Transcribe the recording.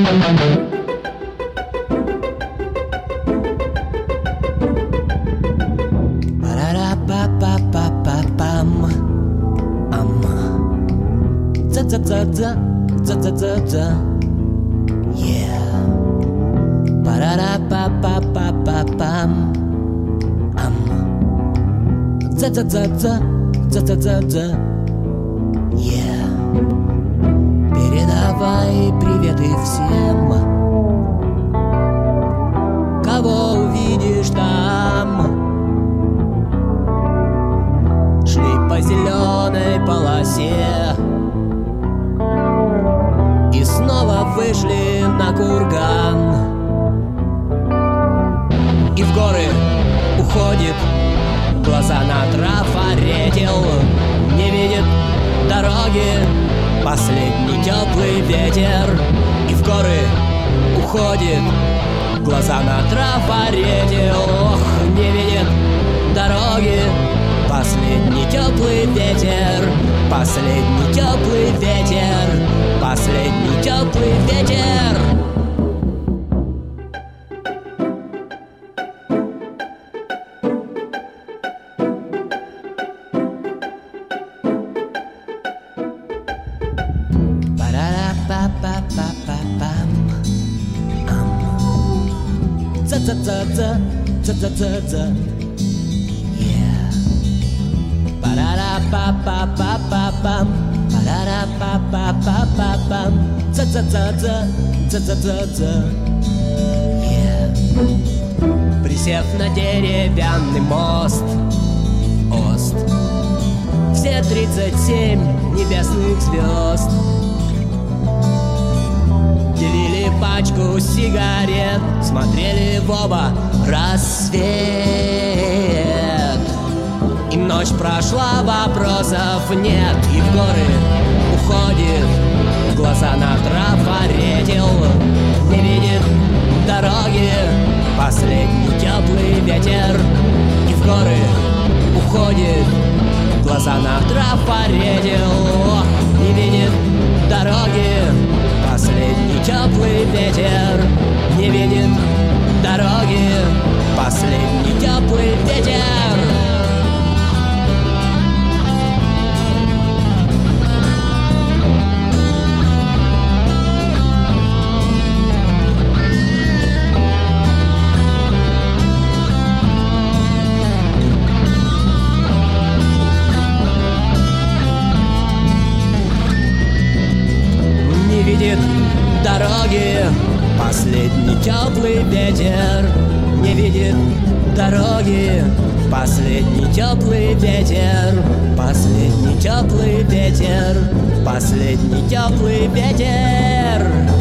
Za-za-za-za, yeah. Парара-па-па-па-па-пам. За-за-за-за, за-за-за-за, yeah. Передавай приветы всем, кого увидишь там. Шли по зеленой полосе и снова вышли на курган. И в горы уходит, глаза на трафаретил, не видит дороги последний теплый ветер. И в горы уходит, глаза на трафаретил, не видит дороги последний теплый ветер. Последний теплый ветер, последний теплый ветер. Парара-па-па-па-па-пам. За-за-за-за, за-за-за-за, yeah. Парара-па-па-па-па-пам. Парара-па-па-па-па-пам. За-за-за-за, за-за-за-за, yeah. Присев на деревянный мост, Ост, все 37 небесных звезд делили пачку сигарет, смотрели в оба рассвет. И ночь прошла, вопросов нет. И в горы уходит, глаза на трафаретил, не видит дороги последний теплый ветер. И в горы уходит, глаза на трафаретил, не видит дороги последний теплый ветер. Не видит дороги последний теплый ветер. Видит дороги последний теплый ветер. Не видит дороги последний теплый ветер. Последний теплый ветер. Последний теплый ветер.